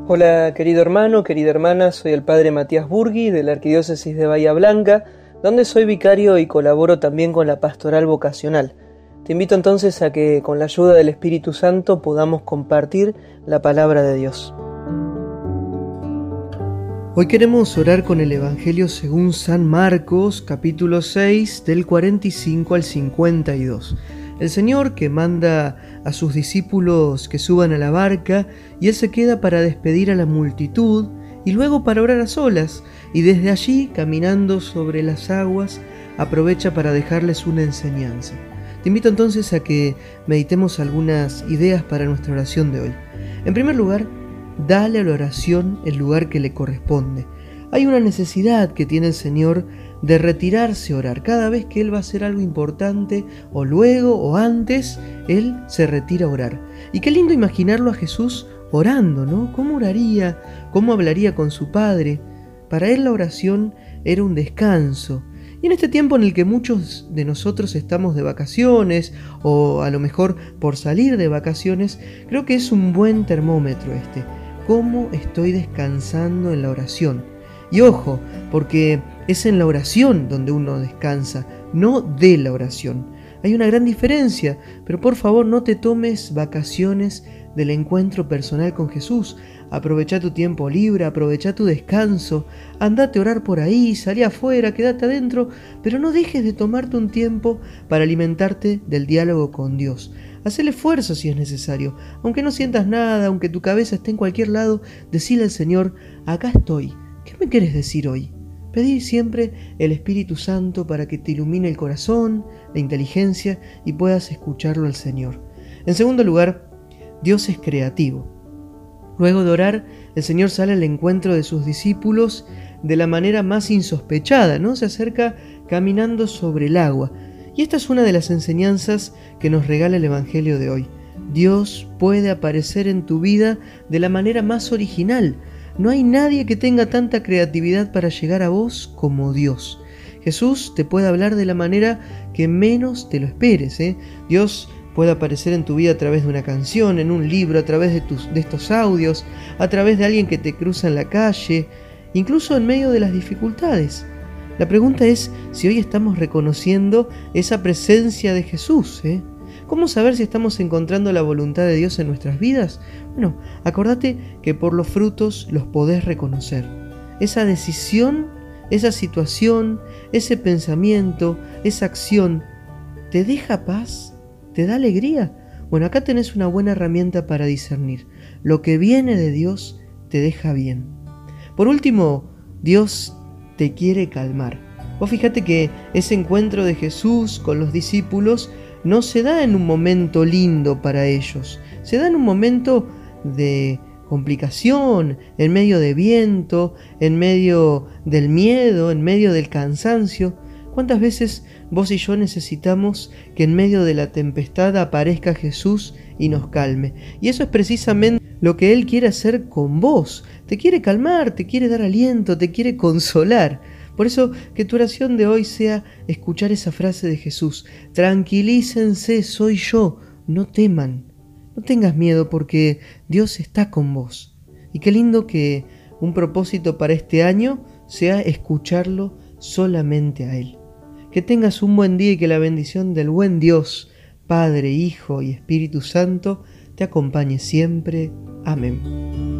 Hola querido hermano, querida hermana, soy el padre Matías Burgui de la Arquidiócesis de Bahía Blanca, donde soy vicario y colaboro también con la pastoral vocacional. Te invito entonces a que con la ayuda del Espíritu Santo podamos compartir la palabra de Dios. Hoy queremos orar con el Evangelio según San Marcos, capítulo 6, del 45 al 52. El Señor que manda a sus discípulos que suban a la barca y Él se queda para despedir a la multitud y luego para orar a solas, y desde allí, caminando sobre las aguas, aprovecha para dejarles una enseñanza. Te invito entonces a que meditemos algunas ideas para nuestra oración de hoy. En primer lugar, dale a la oración el lugar que le corresponde. Hay una necesidad que tiene el Señor de retirarse a orar. Cada vez que Él va a hacer algo importante, o luego o antes, Él se retira a orar. Y qué lindo imaginarlo a Jesús orando, ¿no? ¿Cómo oraría? ¿Cómo hablaría con su Padre? Para Él la oración era un descanso. Y en este tiempo en el que muchos de nosotros estamos de vacaciones, o a lo mejor por salir de vacaciones, creo que es un buen termómetro este. ¿Cómo estoy descansando en la oración? Y ojo, porque es en la oración donde uno descansa, no de la oración. Hay una gran diferencia, pero por favor no te tomes vacaciones del encuentro personal con Jesús. Aprovecha tu tiempo libre, aprovecha tu descanso, andate a orar por ahí, salí afuera, quédate adentro, pero no dejes de tomarte un tiempo para alimentarte del diálogo con Dios. Haz el esfuerzo si es necesario, aunque no sientas nada, aunque tu cabeza esté en cualquier lado, decile al Señor, acá estoy. ¿Qué me quieres decir hoy? Pedí siempre el Espíritu Santo para que te ilumine el corazón, la inteligencia y puedas escucharlo al Señor. En segundo lugar, Dios es creativo. Luego de orar, el Señor sale al encuentro de sus discípulos de la manera más insospechada, ¿no? Se acerca caminando sobre el agua. Y esta es una de las enseñanzas que nos regala el Evangelio de hoy. Dios puede aparecer en tu vida de la manera más original. No hay nadie que tenga tanta creatividad para llegar a vos como Dios. Jesús te puede hablar de la manera que menos te lo esperes, Dios puede aparecer en tu vida a través de una canción, en un libro, a través de estos audios, a través de alguien que te cruza en la calle, incluso en medio de las dificultades. La pregunta es si hoy estamos reconociendo esa presencia de Jesús, ¿Cómo saber si estamos encontrando la voluntad de Dios en nuestras vidas? Bueno, acordate que por los frutos los podés reconocer. Esa decisión, esa situación, ese pensamiento, esa acción, ¿te deja paz? ¿Te da alegría? Bueno, acá tenés una buena herramienta para discernir. Lo que viene de Dios te deja bien. Por último, Dios te quiere calmar. Vos fíjate que ese encuentro de Jesús con los discípulos no se da en un momento lindo para ellos, se da en un momento de complicación, en medio de viento, en medio del miedo, en medio del cansancio. ¿Cuántas veces vos y yo necesitamos que en medio de la tempestad aparezca Jesús y nos calme? Y eso es precisamente lo que Él quiere hacer con vos. Te quiere calmar, te quiere dar aliento, te quiere consolar. Por eso que tu oración de hoy sea escuchar esa frase de Jesús. Tranquilícense, soy yo, no teman. No tengas miedo porque Dios está con vos. Y qué lindo que un propósito para este año sea escucharlo solamente a Él. Que tengas un buen día y que la bendición del buen Dios, Padre, Hijo y Espíritu Santo, te acompañe siempre. Amén.